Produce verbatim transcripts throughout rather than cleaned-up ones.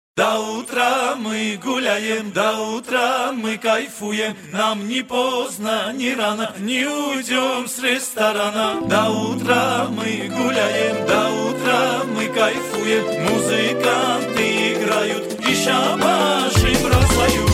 До утра мы гуляем, до утра мы кайфуем. Нам не поздно, не рано, не уйдем с ресторана. До утра мы гуляем, до утра мы кайфуем. Музыканты играют и шабаши бросают.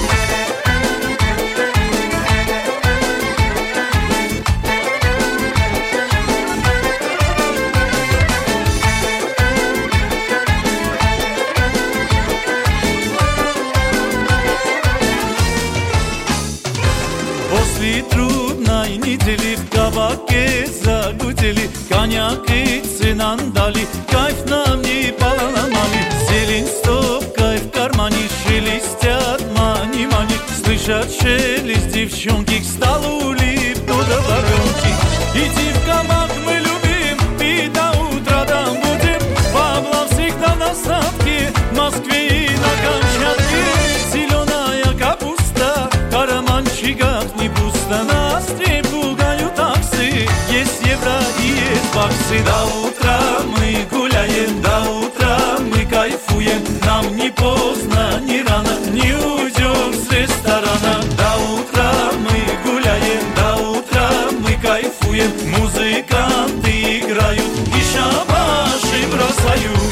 После трудной недели в кабаке загудели, коньяк и цинан дали, кайф нам не поломали. Зелень стопкой в кармане, шелестят мани-мани, слышат шелест девчонки, к столу липнут до воронки. Иди в кабак мы любим, и до утра там будем. Бабла всегда на ставке, в Москве и на Камчатке. Зеленая капуста, карманчиках не пусто. Нас не пугают таксы, есть евро и есть баксы. До утра мы гуляем, до утра мы кайфуем. Нам не поздно, не рано, не уйдем с ресторана. До утра мы гуляем, до утра мы кайфуем. Музыканты играют и шабаши бросают.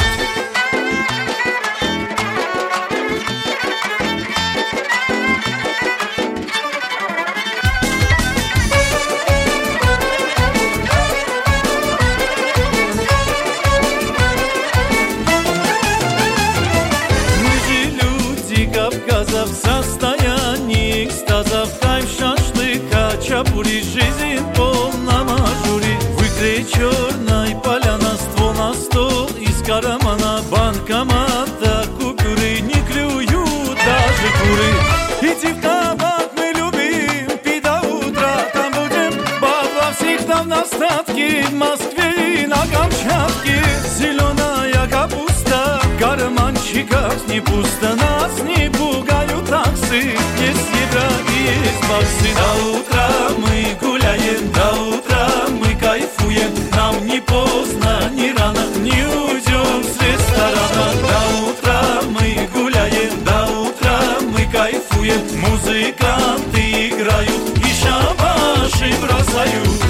Кавказа в состоянии экстаза, в кайф шашлыка, чапури, жизнь в полном ажуре. В игре черной поляна, ствол на стол из кармана, банкомата купюры не клюют даже куры. Иди в кабак мы любим, пи до утра там будем. Бабла всегда в достатке, в Москве и на Камчатке. Зеленая капуста, в карманчиках не пусто. Нас не пугают таксы, есть евро и есть баксы. До утра мы гуляем, до утра мы кайфуем. Нам не поздно, не рано, не уйдем с ресторана. До утра мы гуляем, до утра мы кайфуем. Музыканты играют и шабаши бросают.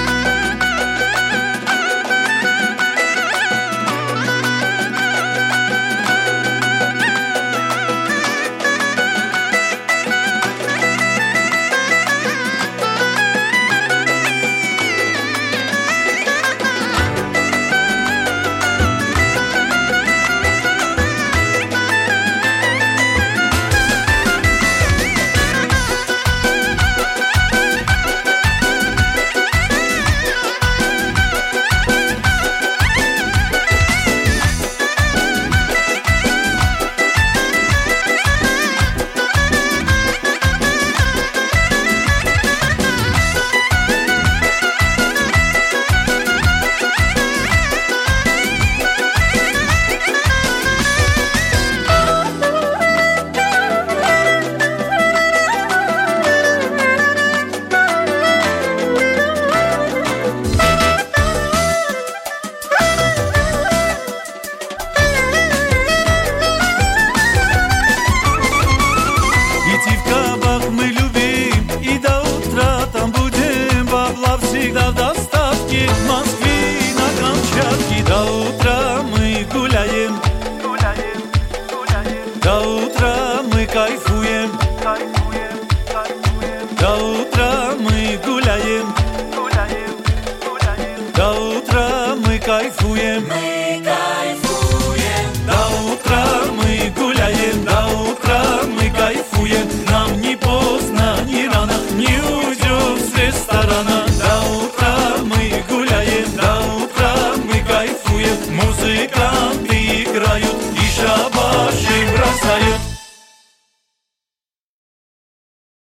Всегда в доставке, в Москве и на Камчатке. До утра мы гуляем, гуляем, гуляем. До утра мы кайфуем, кайфуем, кайфуем. До утра мы гуляем, гуляем, гуляем. До утра мы кайфуем.